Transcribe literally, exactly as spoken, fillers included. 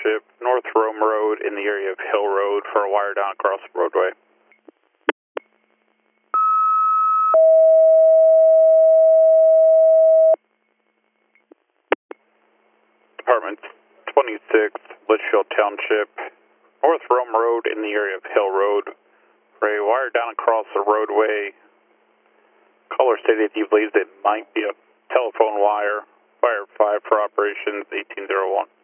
Township, North Rome Road in the area of Hill Road for a wire down across the roadway. Department twenty-six, Litchfield Township, North Rome Road in the area of Hill Road for a wire down across the roadway. Caller stated he believes it might be a telephone wire. Wire five for operations eighteen oh one.